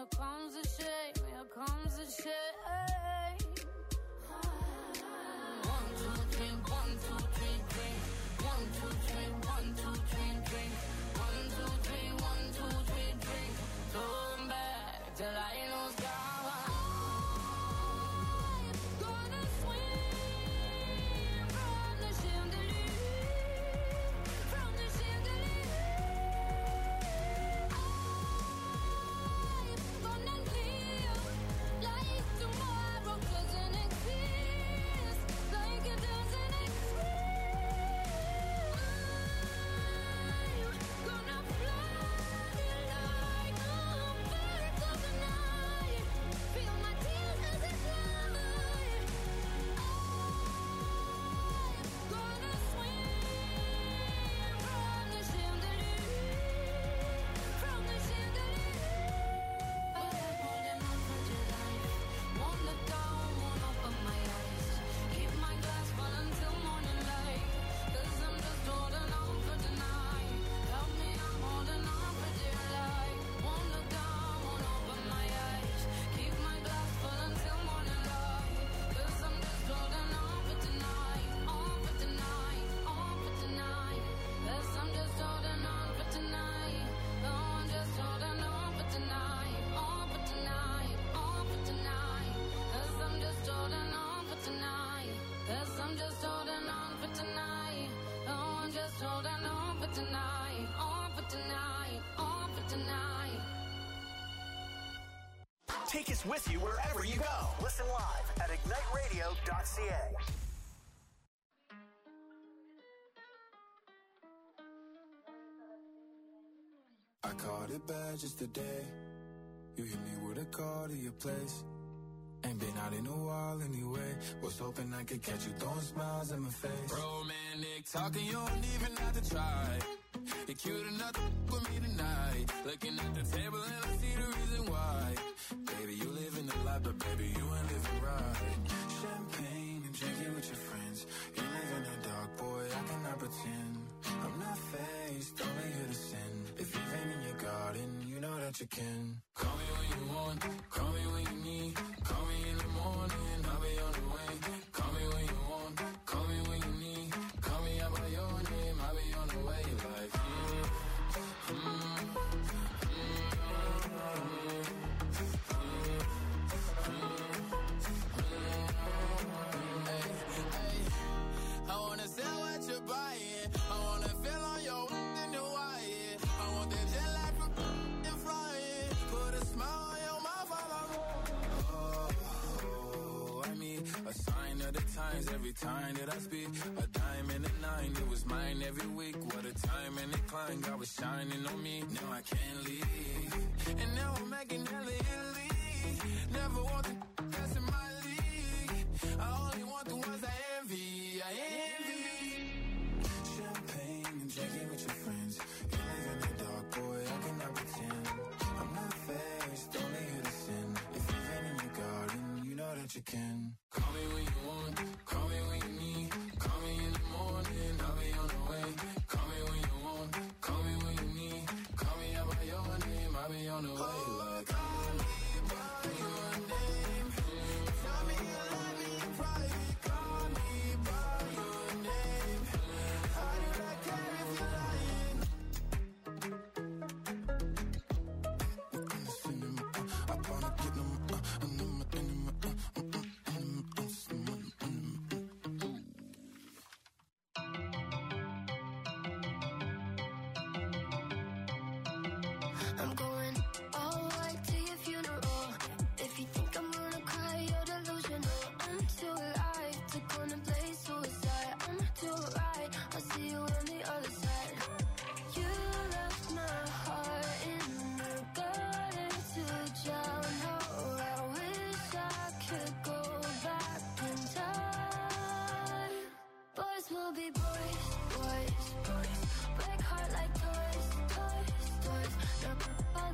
Here comes the shame, here comes the shame. 1, 2, 3, 1, 2, 3, drink. 1, 2, 3, 1, 2, 3, drink. 1, 2, 3, 1, 2, 3, drink. Turn back till I lose God. Take us with you wherever you go. Listen live at igniteradio.ca. I caught it bad just today. You hit me with a call to your place. Ain't been out in a while anyway. Was hoping I could catch you throwing smiles in my face. Romantic talking, you don't even have to try. You're cute enough to with me tonight. Looking at the table and I see the reason why. Baby, you living the life, but baby, you ain't living right. Champagne and drinking with your friends. You live in the dark, boy, I cannot pretend. I'm not faced, only here to sin. If you've been in your garden, you know that you can. Call me when you want, call me when you need. Call me in the morning, I'll be on the way. Call me when you want, call me when you need. Call me out by your name, I'll be on the way. Like, I wanna sell what you're buying. I wanna feel on your in the wire. I want that jet lag from and flying. Put a smile on your mouth while I'm I mean, a sign of the times every time that I speak. A dime and a nine, it was mine every week. What a time and a climb, God was shining on me. Now I can't leave. And now I'm making hella Italy. Never want the that's in my league. I only want the ones I envy. I envy. Champagne and drinking with your friends. You live in the dark, boy, I cannot pretend. I'm not faced, only here to sin. If you've been in your garden, you know that you can. call me when you want, call me when you need. Call me in the morning, I'll be on the way. Call me when you want, call me when you need. Call me out by your name, I'll be on the way. Like, Call me by your name. Tell me you love me in private. Call me by your name. How do I care if you're lying? I wanna get them. I'm going all white to your funeral. If you think I'm gonna cry, you're delusional. I'm too alive to contemplate suicide. I'm too right, I'll see you on the other side. You left my heart in the gutter to drown. Oh, I wish I could go back in time. Boys will be boys, boys, boys. Break heart like toys, toys, toys.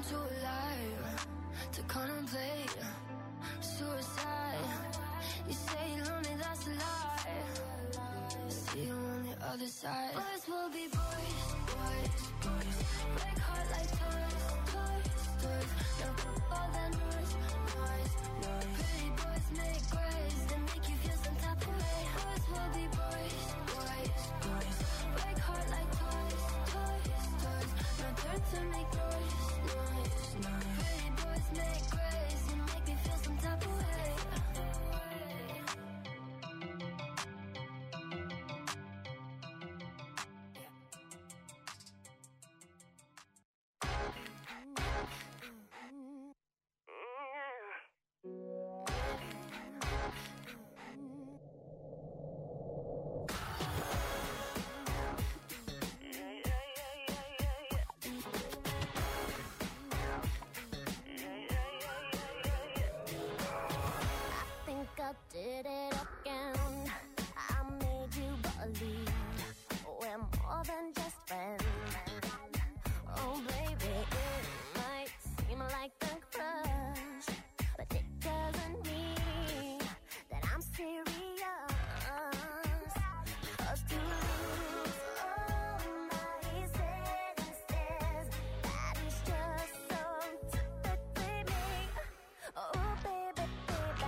too alive to contemplate suicide. You say you're lonely, that's a lie. See you on the other side. Boys will be boys, boys, boys. Break heart like toys, toys, toys. No all that noise, noise, noise. Pretty boys make grace, they make you feel some type of way. Boys will be boys, boys, boys. Break heart like toys, toys, toys. No turn to make noise, noise, noise. Pretty boys make grace, they make me feel some type of way. Did it again. I made you believe we're more than just friends. Oh baby, it might seem like a crush, but it doesn't mean that I'm serious. 'Cause to lose all my senses, that is just so typically me. Oh baby, baby.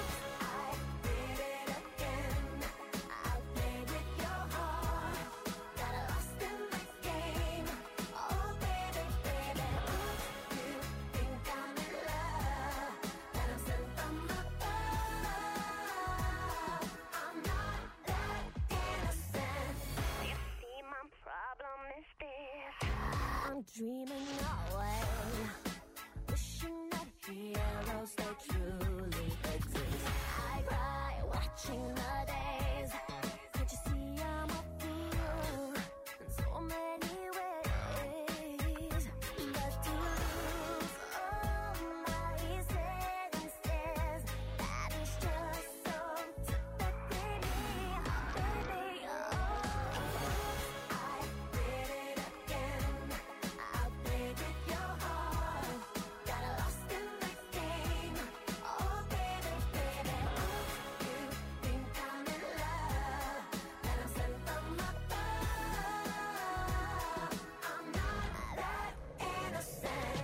I'm dreaming away, wishing that heroes they truly exist. I cry watching the days. Can't you see I'm a fool in so many ways? But to lose all my senses, that is just so typically me, baby. Oh, I did it again. I played with your heart, got lost in the game. Oh baby, baby, you think I'm in love, and I'm sent from above. I'm not that innocent.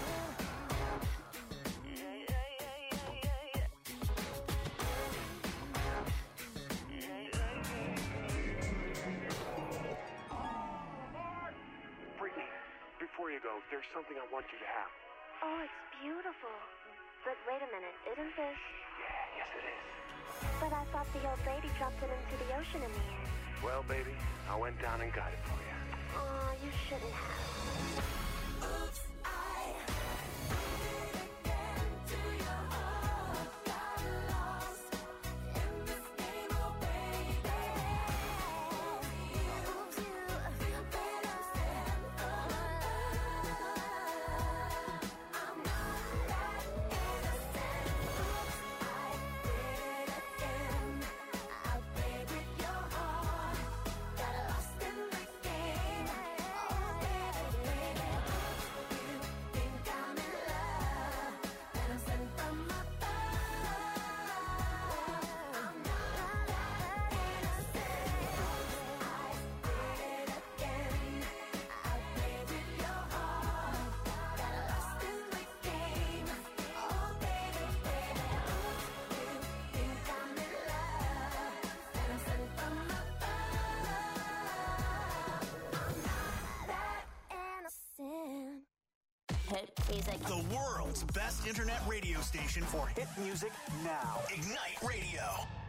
Brittany, before you go, there's something I want you to have. Oh, it's beautiful. But wait a minute, isn't this? Yeah, yes it is. But I thought the old lady dropped it into the ocean in the end. Well, baby, I went down and got it for you. Oh, you shouldn't have. Oops, I did it again to your heart. Got lost in this game, oh baby. Oops, you better stand for love. I'm not that innocent. Oops, I did it again. I played with your heart. Got lost in the game. Oh baby, baby. You think I'm in love, and I'm sent from above. I'm not that innocent. I did it again. I played with your heart. Got lost in the game. Oh baby, baby. You think I'm in love, and I'm sent from above. I'm not that innocent. Hit music. The world's best internet radio station for hit music now. Ignite Radio.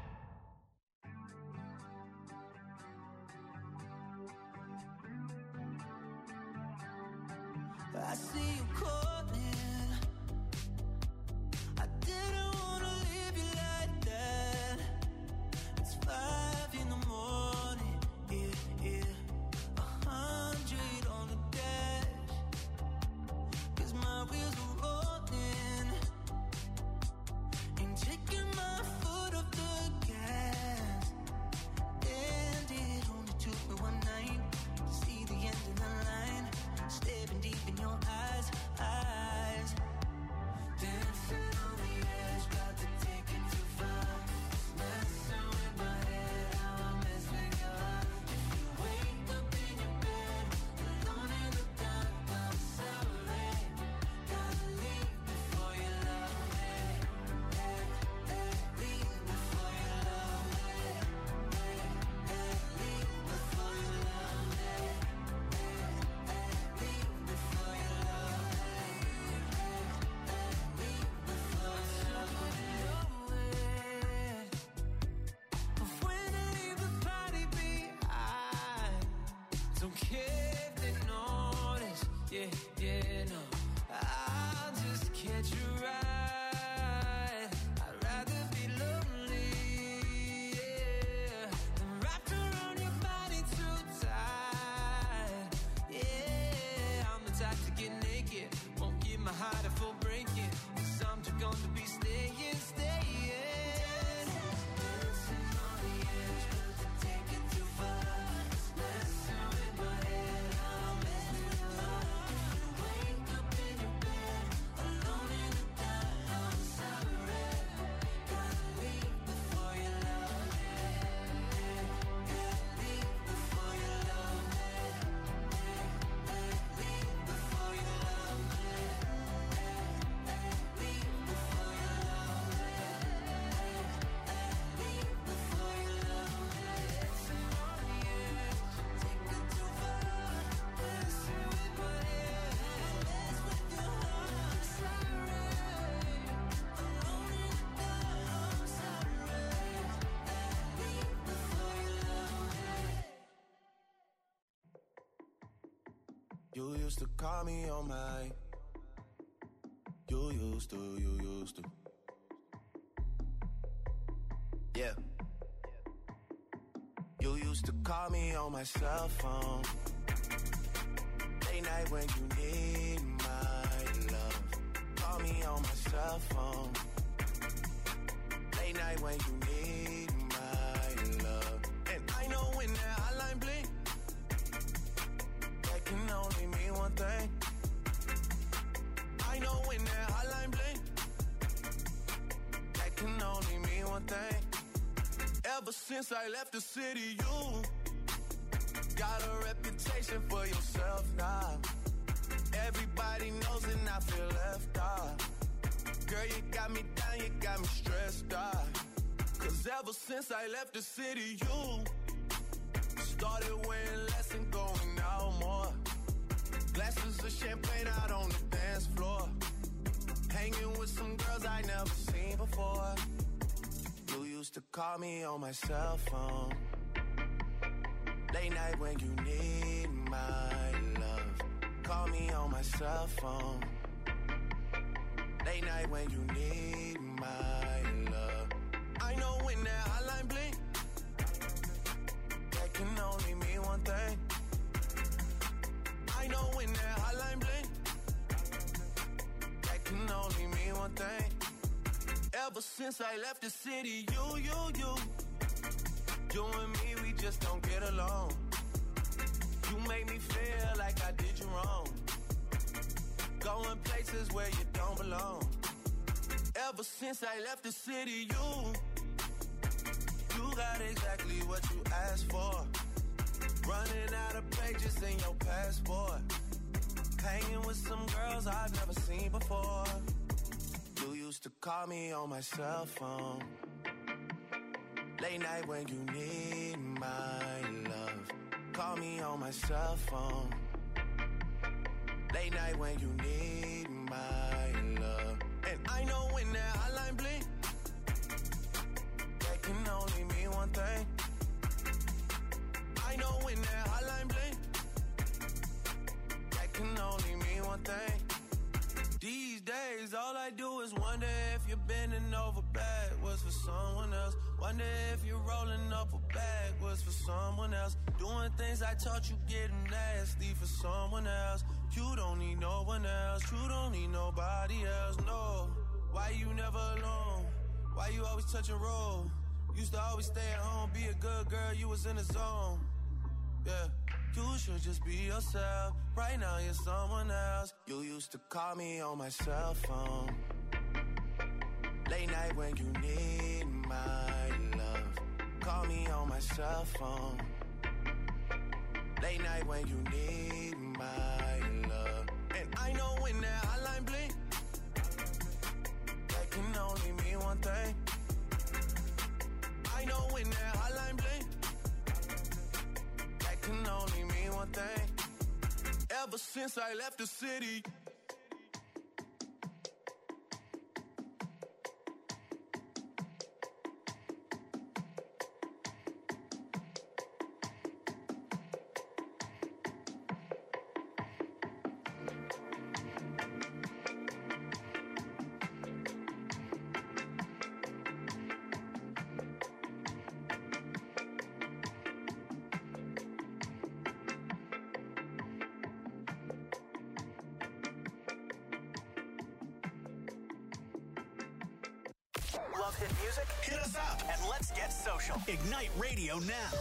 I see you calling. I didn't wanna leave you like that. It's 5 in the morning, yeah. 100 on the dash. 'Cause my wheels are rolling. Ain't taking my foot off the gas. And it only took me one night to see the end of the line. Staring deep in your eyes, You used to call me on my. You used to. Yeah. You used to call me on my cell phone. Late night when you need my love. Call me on my cell phone. Late night when you need my love. And I know when that hotline blink, that can only mean one thing. I know when that hotline blink, that can only mean one thing. Ever since I left the city, you got a reputation for yourself now. Everybody knows and I feel left out. Girl, you got me down, you got me stressed out. Cause ever since I left the city, you started wearing less and going out more. Glasses of champagne out on the dance floor. Hanging with some girls I never seen before. You used to call me on my cell phone. Late night when you need my love. Call me on my cell phone. Late night when you need my love. I know when that hotline blink, that can only mean one thing. I know when that hotline blink, that can only mean one thing. Ever since I left the city, you and me, we just don't get along. You make me feel like I did you wrong. Going places where you don't belong. Ever since I left the city, you got exactly what you asked for. Running out of pages in your passport. Hanging with some girls I've never seen before. You used to call me on my cell phone. Late night when you need my love. Call me on my cell phone. Late night when you need my love. And I know when that hotline blink, that can only mean one thing. I know when that hotline blink, that can only mean one thing. These days, all I do is wonder if you're bending over backwards for someone else. Wonder if you're rolling up a backwards for someone else. Doing things I taught you getting nasty for someone else. You don't need no one else. You don't need nobody else, no. Why you never alone? Why you always touch and roll? Used to always stay at home, be a good girl, you was in the zone. Yeah. You should just be yourself. Right now you're someone else. You used to call me on my cell phone. Late night when you need my love. Call me on my cell phone. Late night when you need my love. And I know when that hotline blink, that can only mean one thing. I know when that hotline blink, that can only mean one thing. Ever since I left the city. Love hit music? Hit us up and let's get social. Ignite Radio now.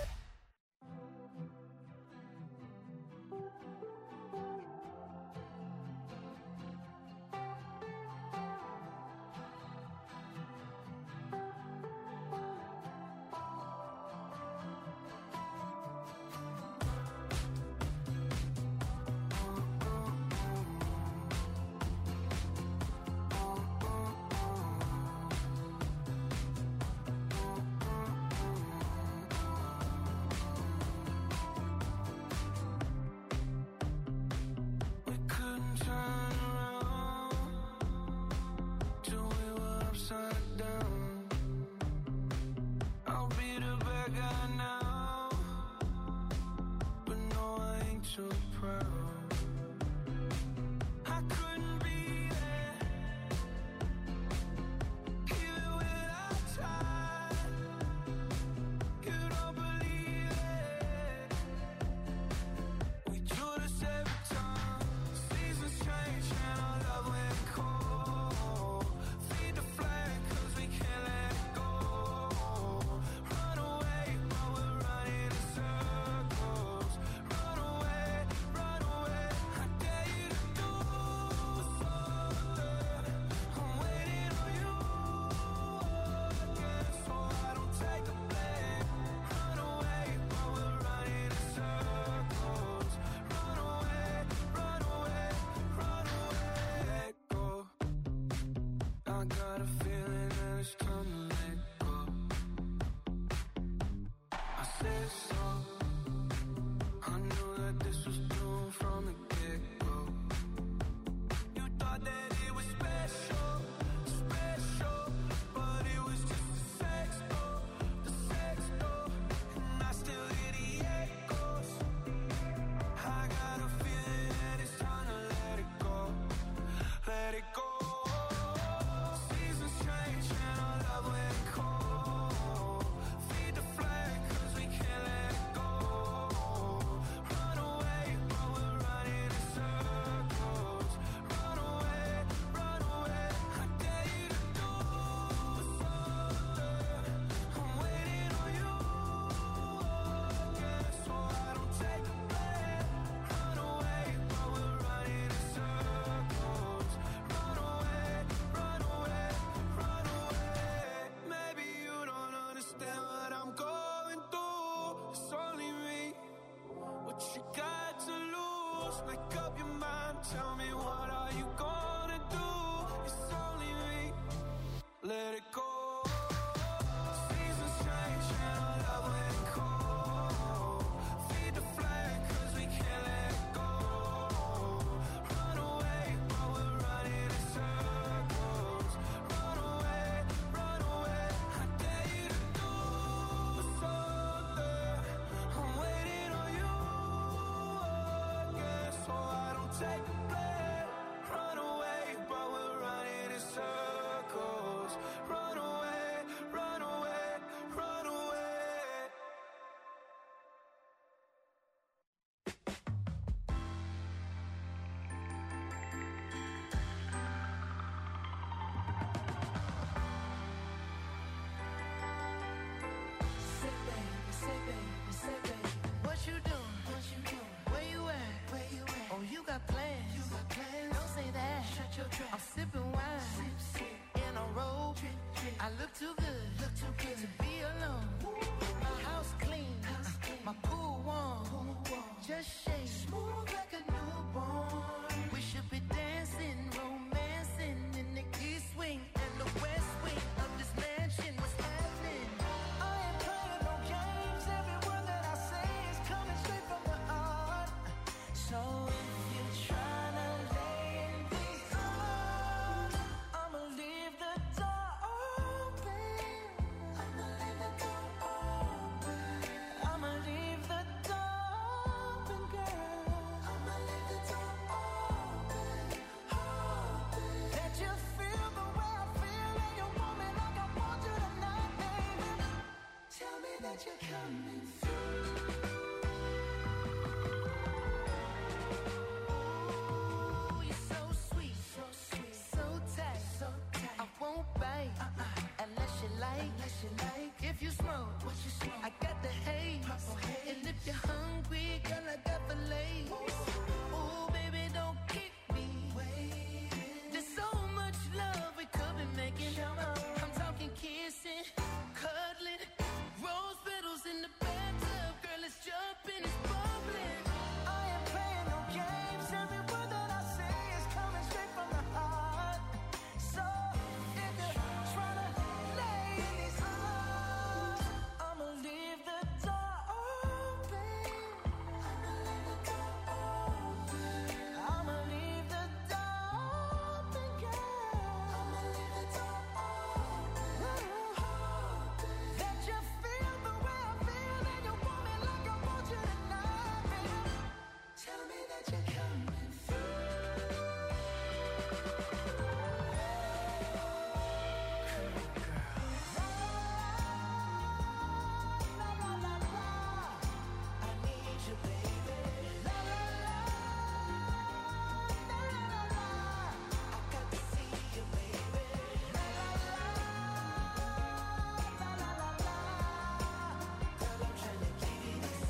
Just make up your mind, tell me what are you gonna do? It's only me, let it go. Seasons change and our love went cold. Feed the flame cause we can't let it go. Run away, but we're running in circles. Run away, I dare you to do something. I'm waiting on you again, so I don't take the blame. Run away, but we're running in circles. Run away, run away, run away. Say baby, what you doing? Where you at? Oh, you got plans. Don't say that. Shut your trap. I'm sipping wine in a robe. I look too good to be alone. My house clean, my pool warm. Just shake smooth like a newborn. We should be dancing, romancing in the east wing and the west wing of this mansion. What's happening? I ain't playing no games. Every word that I say is coming straight from the heart. So if you're trying to lay in these arms, I'ma leave the door open. I'ma leave the door open. I'ma leave the door open, girl. I'ma leave the door open. That you feel the way I feel and you want me like I want you tonight, baby. Tell me that you're coming through. Ooh, you're so sweet, so tight. I won't bite unless you like. If you smoke, I got the haze. And if you're hungry, girl, I got the lace. Ooh, baby, don't keep me waiting. There's so much love we could be making. I'm talking kissing, cuddling, rose petals in the bathtub. Girl, it's jumping, it's bubbling. I ain't playing no games. Every word that I say is coming straight from the heart. So if you're trying to lay in these arms, I'ma leave the door open. I'ma leave the door open. I'ma leave the door open, girl. I'ma leave the door open. That you feel the way I feel and you want me like I want you tonight, baby. Tell me that you're coming through. I need you, baby. La la la, la la la la. I got to see you, baby. La la la, la la la la. Girl, I'm trying to give you this.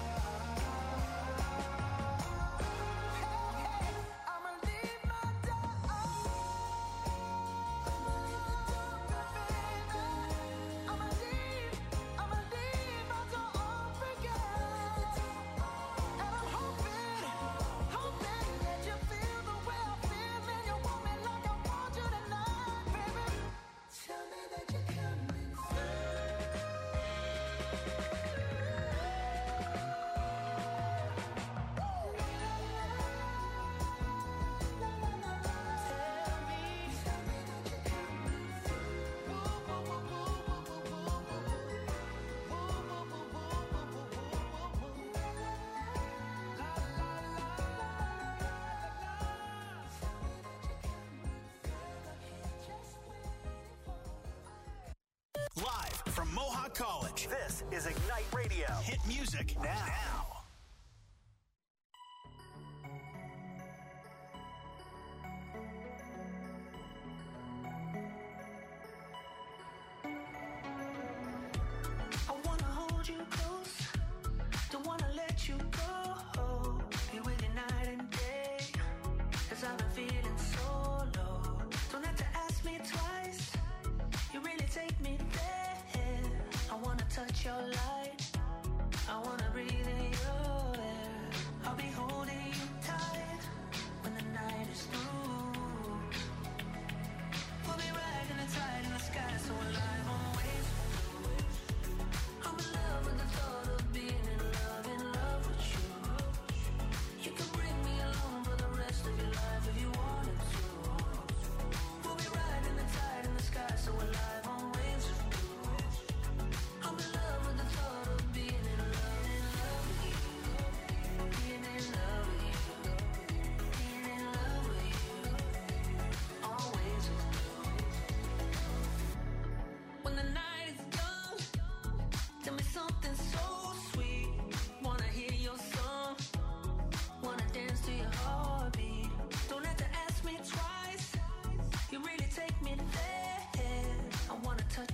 Hey, I'ma leave my door open. I'ma leave the door open, baby. I'ma leave my door open, girl. And I'm hoping that you feel the way I feel and you want me like I want you tonight, baby. Tell me that you're coming Live from Mohawk College, this is Ignite Radio. Hit music now. I wanna hold you close, don't wanna let you go. Be with you night and day, 'cause I've been feeling so low. Don't have to ask me twice, you really take me there. I wanna touch your light, I wanna breathe in your air. I'll be holding you tight.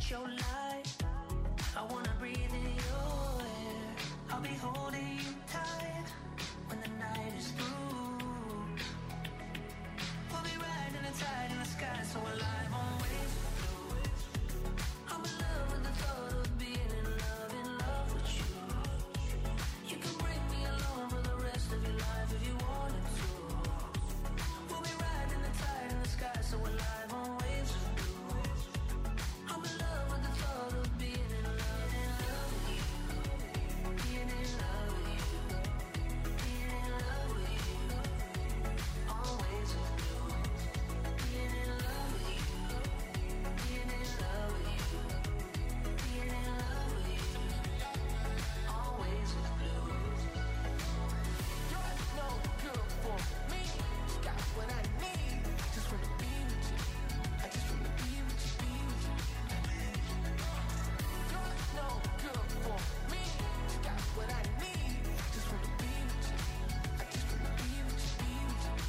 catch your light. I wanna breathe in your air. I'll be holding you tight when the night is through. We'll be riding the tide in the sky, so alive on waves. I'm in love with the thought of being in love with you. You can bring me along for the rest of your life if you wanted to. We'll be riding the tide in the sky, so alive on waves. I'm in love with the thought of being in love with you. Being in love with you. Being in love with you. Always with you. Being in love with you. Being in love with you. Being in love with you. Always with you. You're no good for me. Got what I need. Just wanna be with you. I just wanna be with you, be with you. You're no good for me. Got what I need. Just wanna be with you. I just wanna be with you, be with you.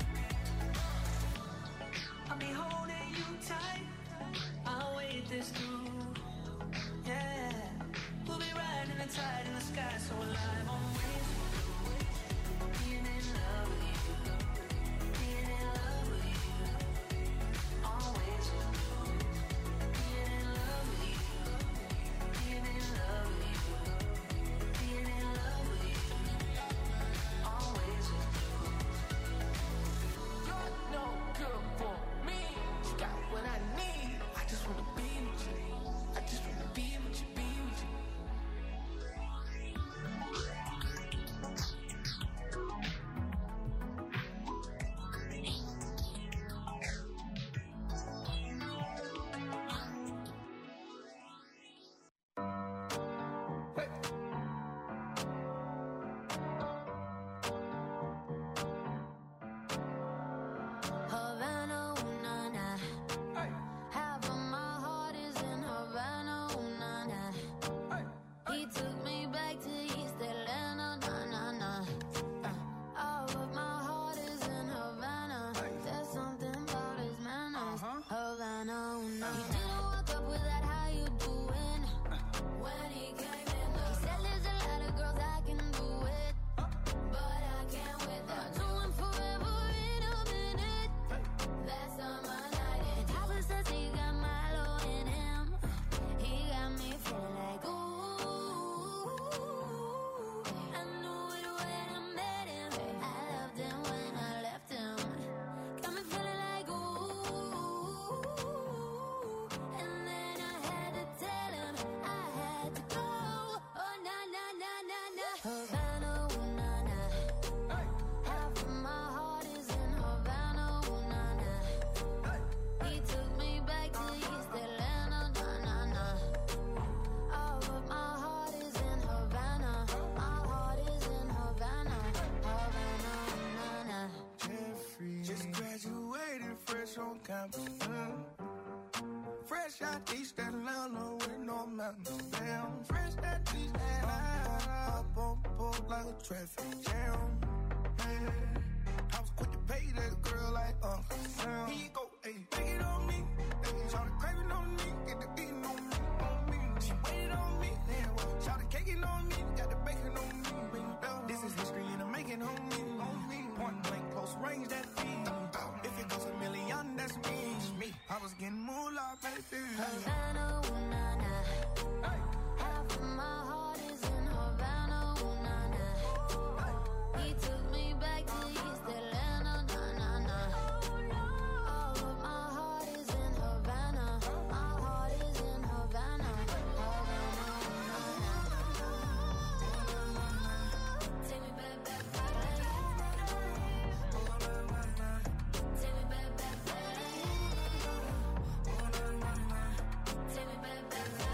I'll be holding you tight. I'll wait this through. Yeah. We'll be riding the tide in the sky, so alive on waves. Being in love with you. Being in love with you. Always with you. Being in love with you. Being in love with you. Being in love with you. Always with you. You're no good for me. You got what I need. I just wanna be with you. I just wanna be with you, be with you. Havana, ooh, na, na. Half of my heart is in Havana, ooh, na, na. He took me back to East Atlanta, na, na, na. All of my heart is in Havana. There's something about his manners. Havana, ooh, na. He didn't walk up with that, how you doing? When he came in, he said there's a lot of girls I can do it, but I can't with that. Do him forever in a minute. That's on my night. And Tyler says he got Milo in him. He got me feeling like ooh. I knew it when I met him. I loved him when I left him. Got me feeling like ooh. And then I had to tell him I had to go. Oh na na na na na. Havana, ooh, na na. Half of my heart is in Havana, ooh, na na. He took me back to East Atlanta, na na na. All of my heart is in Havana. My heart is in Havana, Havana, na na. Jeffrey. Just graduated fresh on campus. Fresh out East Atlanta with no mountains. Damn, fresh out East Atlanta. Up on board like a traffic jam. Man, I was quick to pay that girl like Sam. Here you go, ayy, take it on me. Shout the craving on me, get the beating on me, on me. She waited on me, then shout the caking on me, got the bacon on me. This is history in the making on me, on me. Point blank, close range, that beat. If it goes a million, that's me. I was getting moolah, baby. Havana, ooh, na na. Half of my heart is in Havana, ooh, na na. He took me back to East Atlanta, na na na. All of my heart is in Havana. My heart is in Havana, Havana, ooh, na na. Take me back, back, back. Take me back, back, back. Take me back, back, back.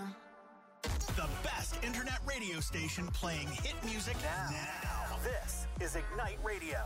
radio station playing hit music now. This is Ignite Radio.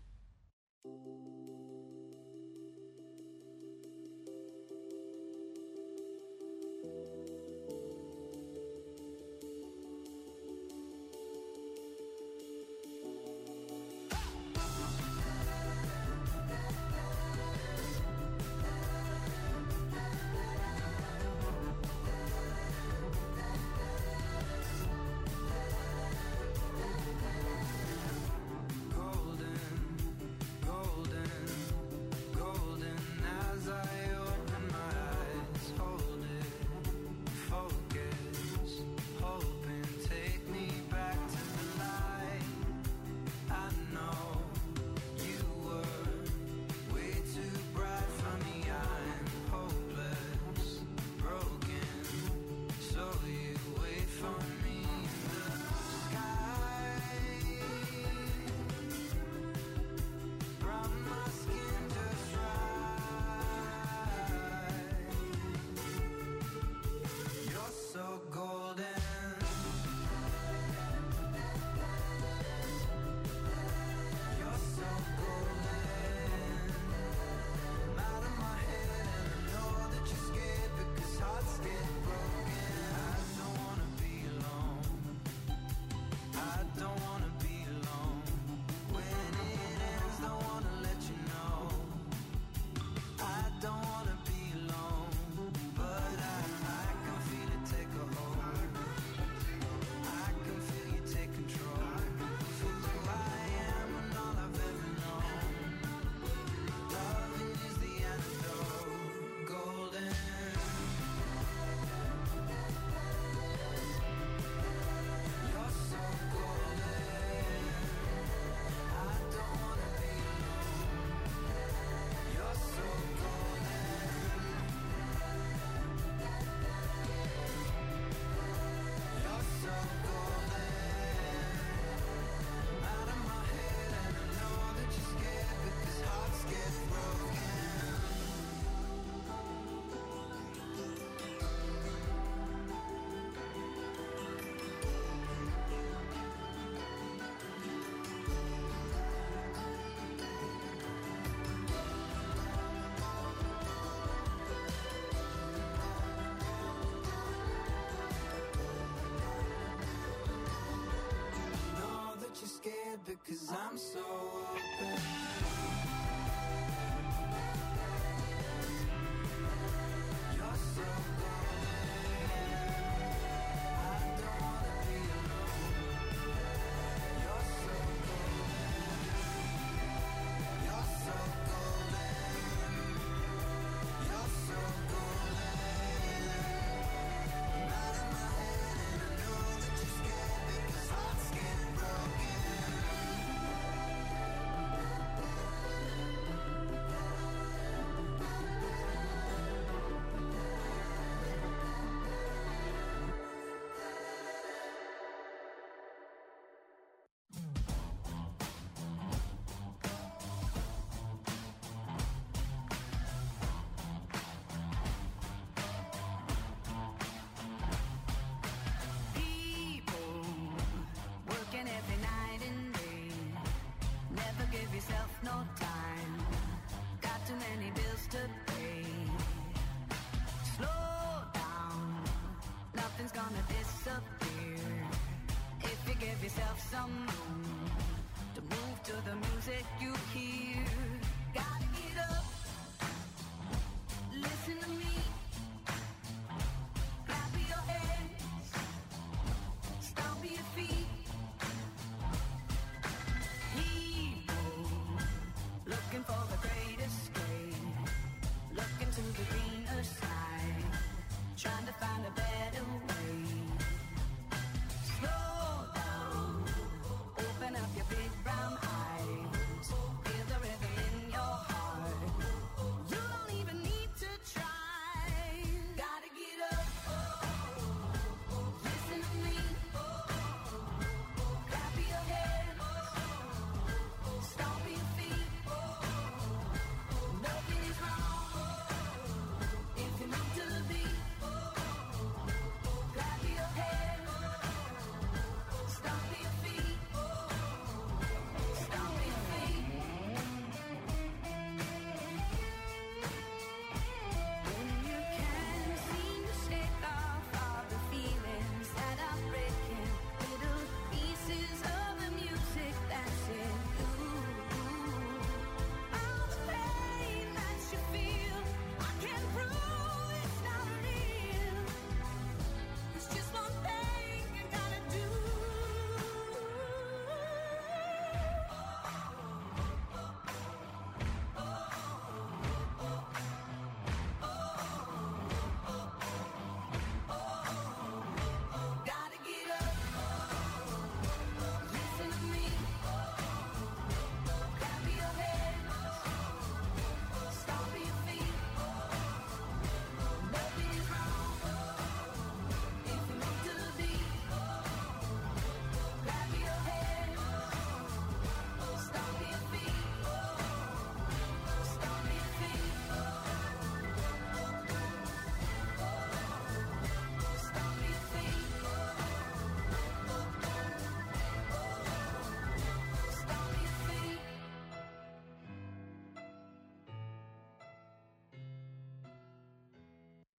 Because I'm so open. You're so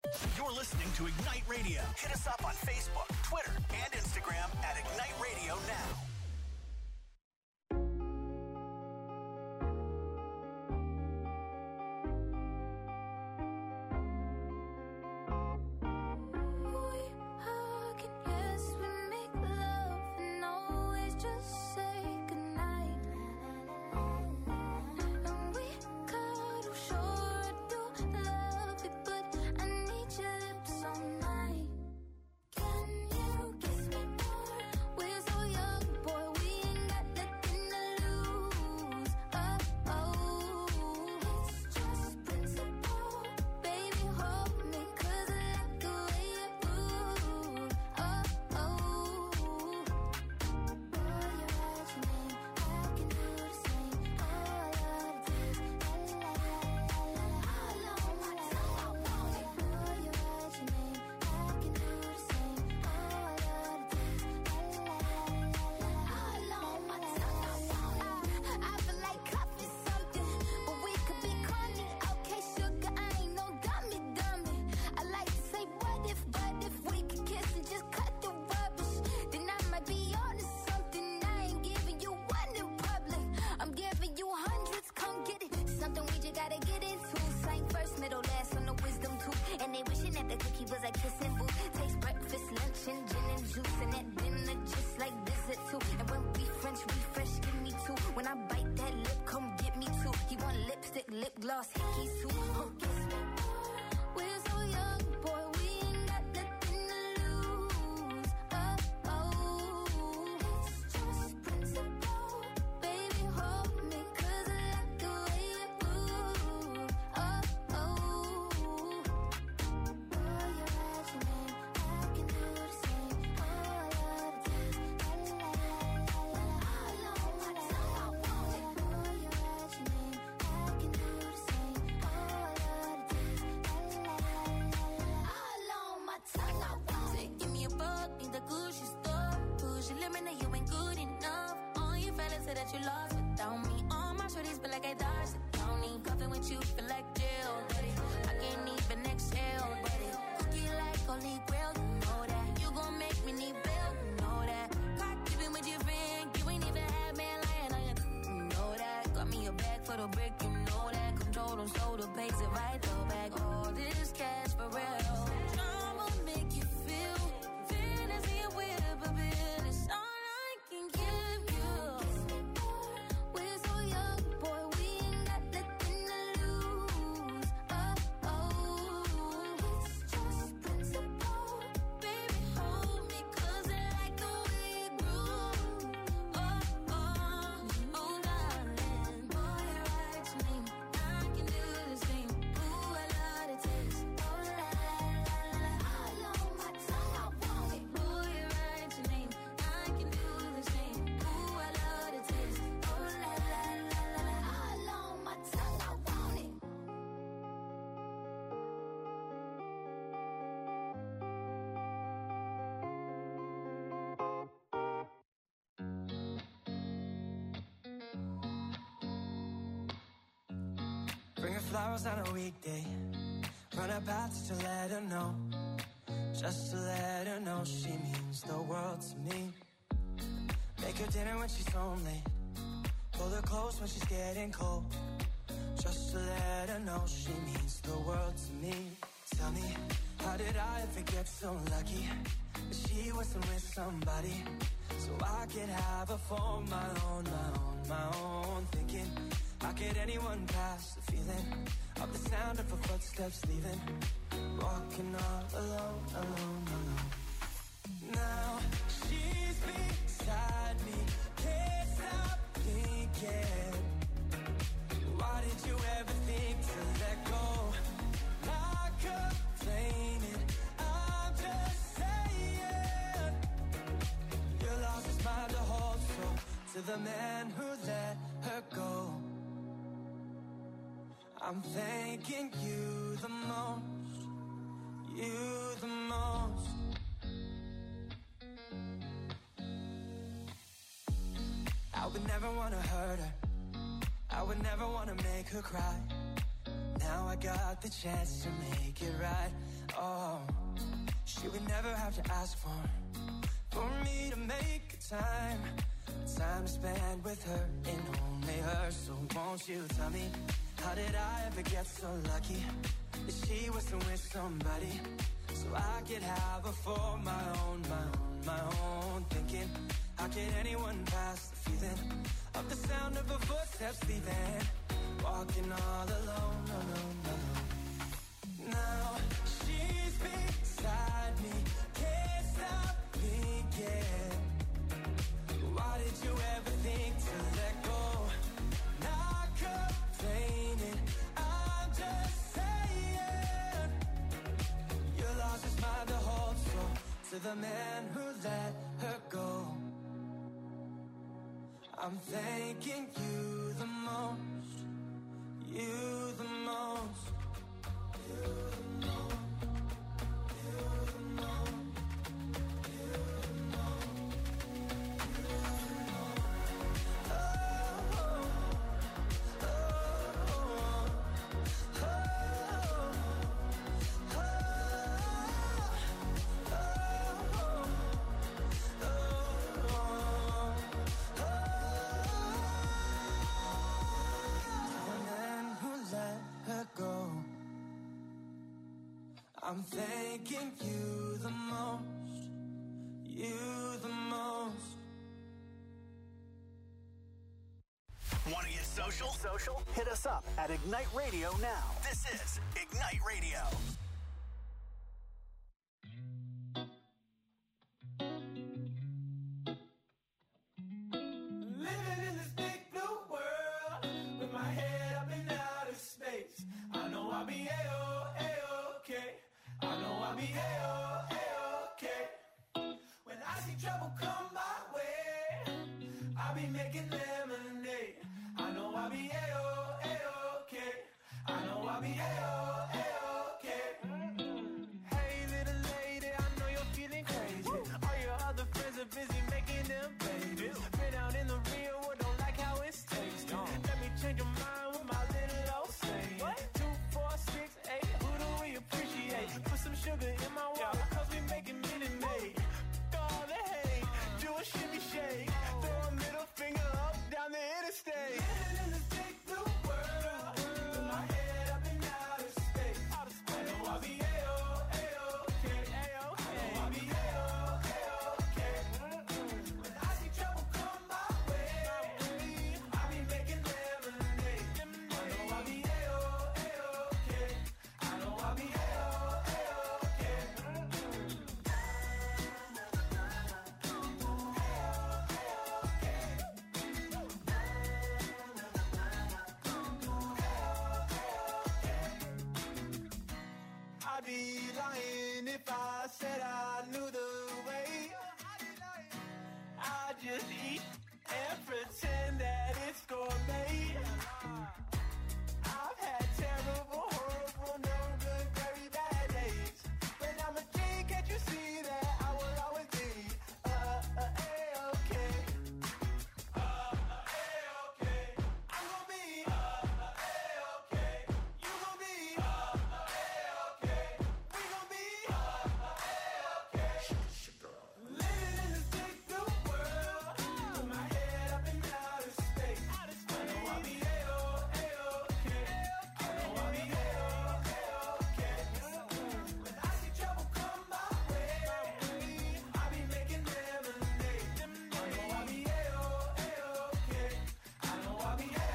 You're listening to Ignite Radio. Hit us up on Facebook, Twitter, and Instagram at Ignite Radio Now. Bring her flowers on a weekday. Run her paths to let her know. Just to let her know she means the world to me. Make her dinner when she's home late. Pull her close when she's getting cold. Just to let her know she means the world to me. Tell me, how did I ever get so lucky that she wasn't with somebody so I could have her for my own, my own. Thinking, how could anyone pass the feeling of the sound of her footsteps leaving? Walking all alone, alone, alone. Now she's beside me, can't stop thinking. Why did you ever think to let go? Not complaining, I'm just saying. You lost his mind to hold so to the man who let her go. I'm thanking you the most, you the most. I would never want to hurt her, I would never want to make her cry. Now I got the chance to make it right. Oh, she would never have to ask for me to make time to spend with her and only her. So won't you tell me, how did I ever get so lucky that she was with somebody so I could have her for my own? Thinking, how could anyone pass the feeling of the sound of her footsteps leaving, walking all alone. Now she's beside me, can't stop thinking. Why did you ever think to let go? Not complaining, I'm just saying. You lost his mind to hold so to the man who let her go. I'm thanking you the most, you the most, you the most, you the most, you the most, you the most. Oh, oh, oh, oh, oh, I'm thanking you the most, you the most. Want to get social? Hit us up at Ignite Radio now. This is Ignite Radio. Living in this big blue world with my head up in outer space. I know I'll be A-okay. I know I'll be A-okay. When I see trouble come my way, I'll be making lemonade. I know I'll be A-okay. I know I'll be A-okay. Hey little lady, I know you're feeling crazy. All your other friends are busy making them babies. Been out in the real world, don't like how it's tasting. Let me change your mind with my little old saying. 2, 4, 6, 8, who do we appreciate? Put some sugar in my water, cause we making Minute Maid. All the hate, do a shimmy shake. Throw a middle finger up down the interstate. Living in this big blue world, with my head up in outer space. I know I'll be A-okay. I know I'll be A-okay. When I see trouble come my way, I'll be making lemonade. I know I'll be A-okay. I know I'll be A-okay. I'd be lying if I said I knew the way. I just eat and pretend that it's gourmet. I've had terrible, horrible, no good, very bad days. But I'm a king, can't you see that I will always be A-okay. A-okay. I'm gonna be A-okay. You gonna be A-okay. We gonna be A-okay. Living in this big blue world, with my head up in outer space. I know I'll be A-okay. I know I'll be A-okay. When I see trouble come my way, I'll be making lemonade. I know I'll be A-okay. I know I'll be A-okay.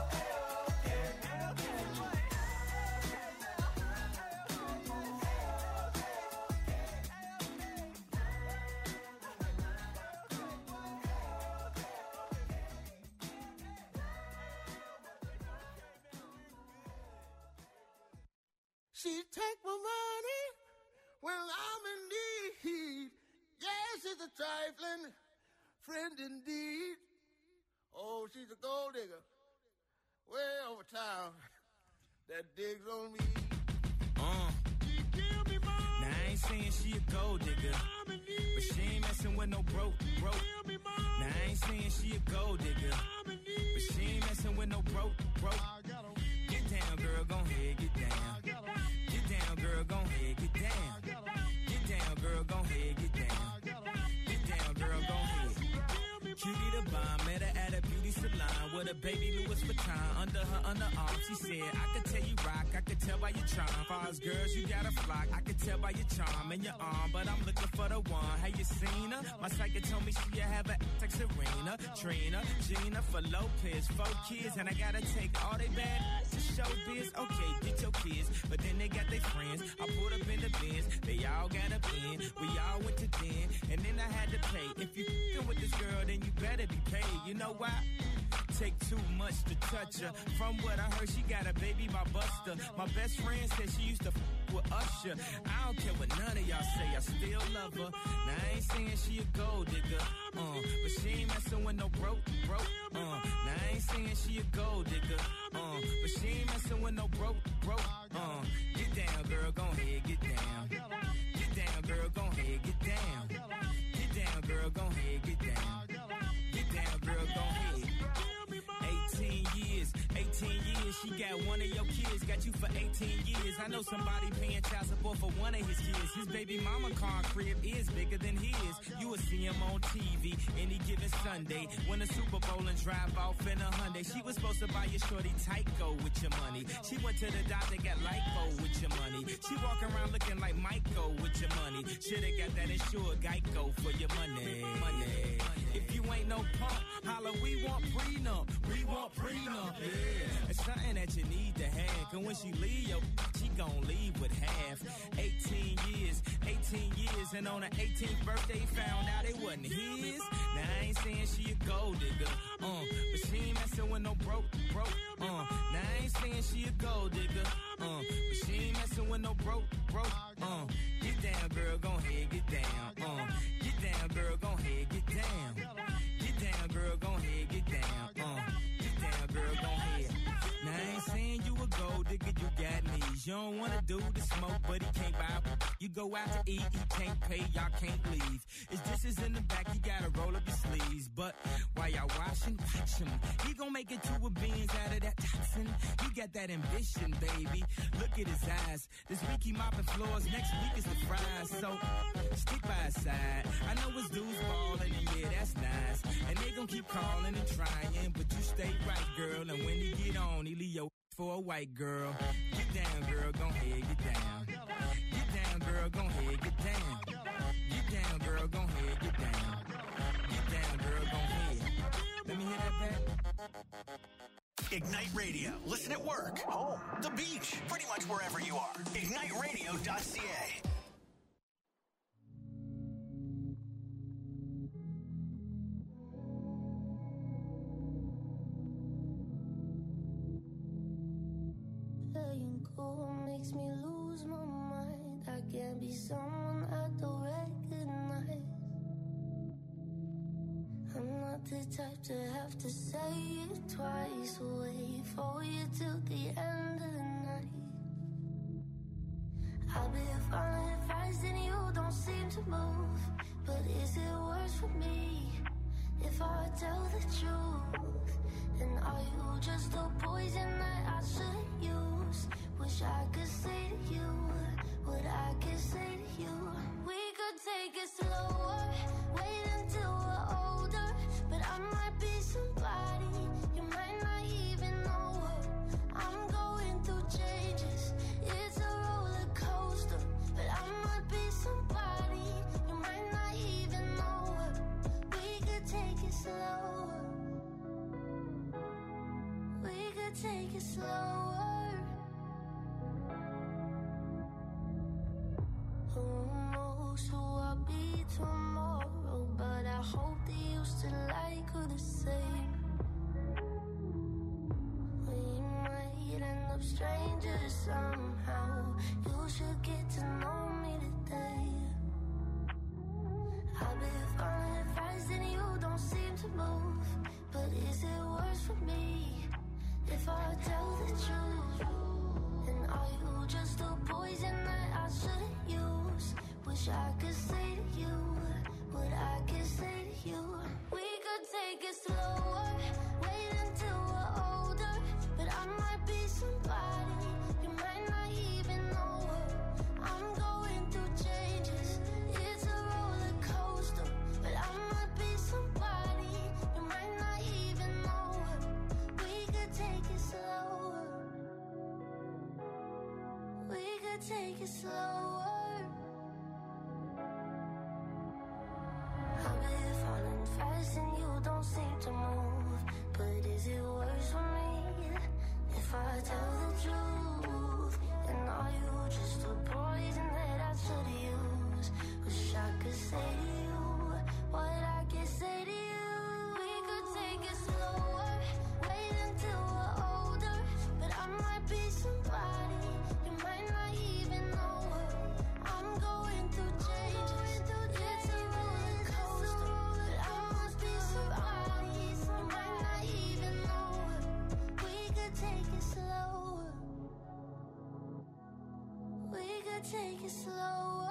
She take my money when I'm in need. Yes, she's a trifling friend indeed. Oh, she's a gold digger way over town that digs on me. She give me money. Now I ain't saying she a gold digger, I'm in need. but she ain't messing with no broke. Give me money. Now I ain't saying she a gold digger, I'm in need. but she ain't messing with no broke. I got a weed. Get down, girl, gon' head, with a baby Louis Vuitton under her underarm. She said, I could tell you rock, I could tell by your charm. Far as girls, you got a flock, I could tell by your charm and your arm. But I'm looking for the one. Have you seen her? My psychic told me she have a like Serena, Trina, Gina for Lopez, 4 kids, and I gotta take all they bad to show biz. Okay, get your kids, but then they got their friends. I pulled up in the Benz, they all got a bin. We all went to den, and then I had to pay. If you f***ing with this girl, then you better be paid. You know why? Take too much to touch her. From what I heard, she got a baby by Buster. My best friend said she used to f*** with Usher. I don't care what none of y'all say, I still love her. Now I ain't saying she a gold digger, but she ain't messing with no broke. Now I ain't saying she a gold digger, but she ain't messing with no broke. Get down, girl, gon' ahead, get down. Get down, girl, gon' ahead, get down. Get down, girl, gon' ahead, get down. Get down, girl, gon' ahead. 18 years, she got one of your kids, got you for 18 years. I know somebody paying child support for one of his kids. His baby mama car crib is bigger than his. You will see him on TV any given Sunday. Win a Super Bowl and drive off in a Hyundai. She was supposed to buy your shorty Tyco with your money. She went to the doctor, got Lipo with your money. She walking around looking like Michael with your money. Shoulda got that insured Geico for your money. If you ain't no punk, holla, we want prenup. We want prenup, yeah. It's something that you need to have. Cause when she leave, she gon' leave with half. 18 years, and on her 18th birthday, found out it wasn't his. Now I ain't saying she a gold digger, but she ain't messing with no broke. Now I ain't saying she a gold digger, but she ain't messing with no broke. Get down, girl, gon' ahead, get down. Get down, girl, gon' ahead, get down. Get down, girl, gon' ahead, get down. Get down, girl, gon' ahead. Now I ain't saying you a gold digger, you got knees. You don't wanna do the smoke, but he can't buy. You go out to eat, he can't pay, y'all can't leave. His dishes in the back, you gotta roll up your sleeves. But while y'all washing, watch him. He gon' make it to a beans out of that toxin. He got that ambition, baby. Look at his eyes. This week he mopping floors, next week is the fries. So stick by his side. I know his dudes ballin', and yeah, that's nice. And they gon' keep calling and trying, but you stay right, girl. And when he get on, he leave your for a white girl. Get down, girl, gon' ahead, get down. Get down, girl, gon' ahead, get down. Get down, girl, gon' ahead, get down. Get down, girl, gon' ahead. Let me hear that back. Ignite Radio. Listen at work, home, the beach, pretty much wherever you are. IgniteRadio.ca. Playing cool makes me lose my mind. I can't be someone I don't recognize. I'm not the type to have to say it twice. Wait for you till the end of the night. I've been following advice and you don't seem to move. But is it worse for me if I tell the truth? And are you just a poison that I shouldn't use? Wish I could say to you what I could say to you. We could take it slower, wait until we're older. But I might be somebody you might not even know her. I'm going through changes, it's a roller coaster. But I might be somebody you might not even know her. We could take it slower. We could take it slower. Who knows who I'll be tomorrow? But I hope they used to like her the same. We might end up strangers somehow. You should get to know me today. I've been following advice and you don't seem to move. But is it worse for me if I tell the truth? And are you just a poison that I shouldn't use? Wish I could say to you what I could say to you. We could take it slower, wait until we're older. But I might be somebody you might not even know her. I'm going through changes, it's a roller coaster. But I might be somebody you might not even know her. take it slower. I'm here falling fast and you don't seem to move. But is it worse for me if I tell the truth? And are you just a poison that I should use? Wish I could say to you what I can say to you. We could take it slower, wait until we're older. But I might be somebody you might not even know her. I'm going through change, it's a roller coaster. But I must be somebody you might not even know her. We could take it slower. We could take it slower.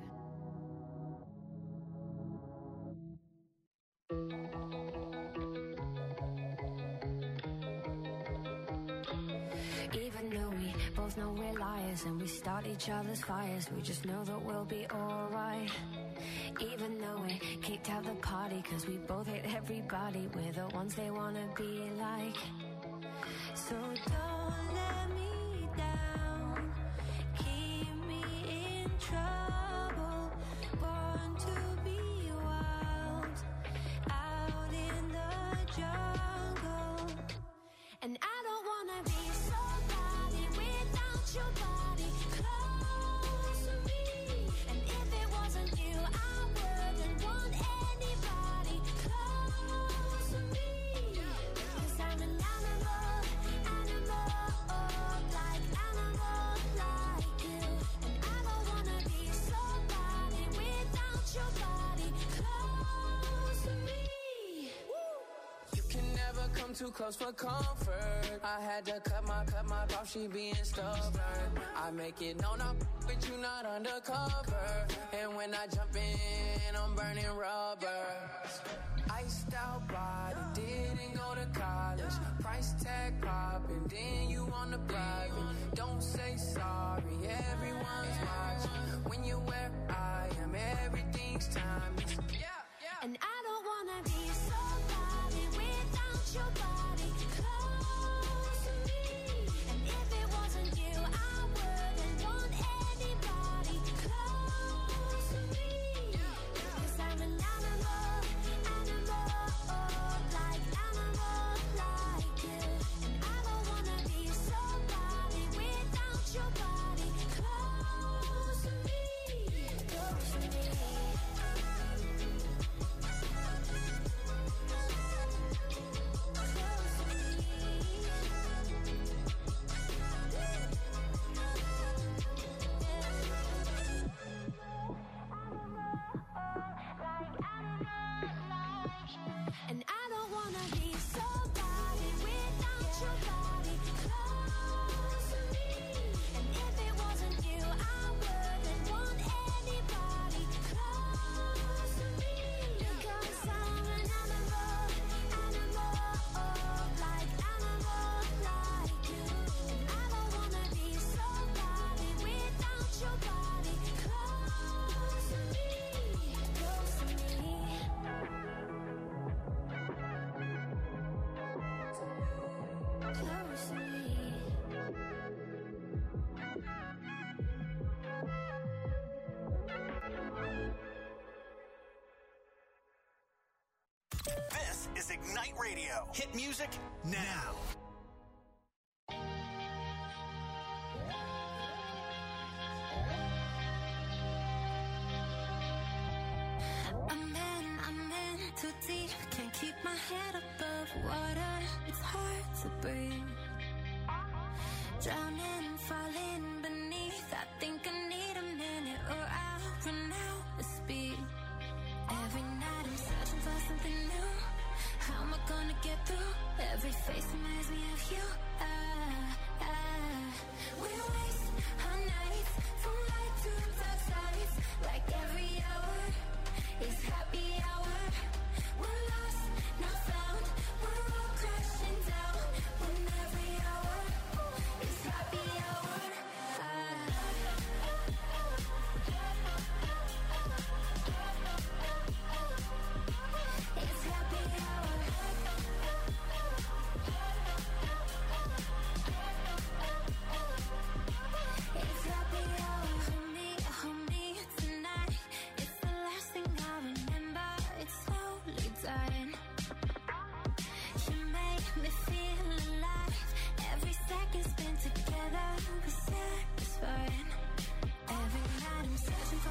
Even though we both know we're liars and we start each other's fires, we just know that we'll be alright. Even though we kicked out the party cause we both hate everybody, we're the ones they wanna be like. So don't let me down, keep me in trouble. Born to be wild, out in the jungle. And I don't wanna be somebody without your body close to me. And if it wasn't you, I wouldn't want anybody close to me. Cause I'm an animal, like you. And I don't wanna be somebody without your body close to me. You can never come too close for comfort. I had to cut my off, she being stubborn. I make it known I'm with you, not undercover. And when I jump in, I'm burning rubber. Iced out body, didn't go to college. Price tag popping, then you on the private. Don't say sorry, everyone's watching. When you're where I am, everything's timeless. And I don't wanna be somebody without your body close to me. And if it wasn't you, I wouldn't want anybody close to me. Cause I'm an animal, like you. And I don't wanna be somebody without your body close to me. Close to me. And I don't wanna be somebody without your body close to me. And if it wasn't you, I wouldn't want anybody close to me. Because I'm an animal, like you. And I don't wanna be somebody without your body close to me. Close to me. Close to me. This is Ignite Radio. Hit music now. I'm in too deep, can't keep my head above water. It's hard to breathe. Drowning, falling beneath. I think I need a minute or I'll run out of speed. Every night I'm searching for something new. How am I gonna get through? Every face reminds me of you. We waste our nights from light to dark sides. Like every hour is happy hour. We're lost, not found. We're all crashing down. When every hour is happy hour. It's happy hour.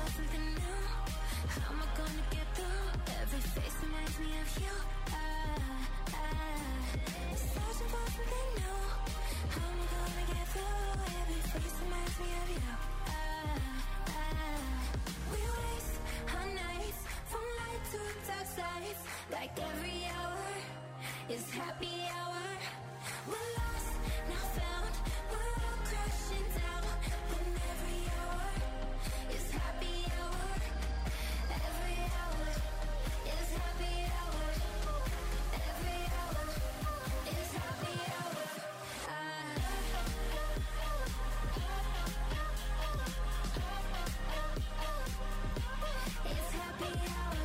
about something new. How am I gonna get through? Every face reminds me of you. Searching for something new. How am I gonna get through? Every face reminds me of you. We waste our nights from light to dark sides. Like every hour is happy hour. We're lost, now found. We're all crashing down. When every hour is happy hour. Every hour is happy hour. Every hour is happy hour. It's happy hour.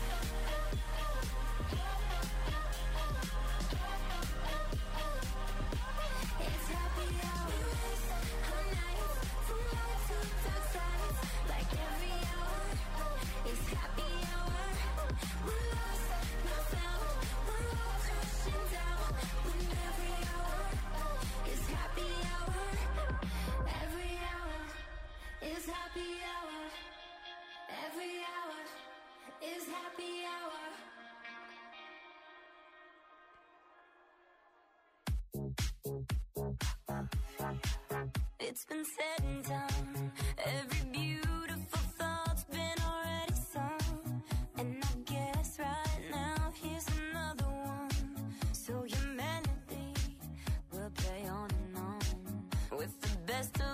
It's happy hour. Our nights from light to dark sides. Like every hour is happy hour. We're lost, not found. We're all crashing down. When every hour is happy hour. Every hour is happy hour. Every hour is happy hour. It's been said and done. Every beautiful thought's been already sung. And I guess right now here's another one. So humanity will play on and on with the best of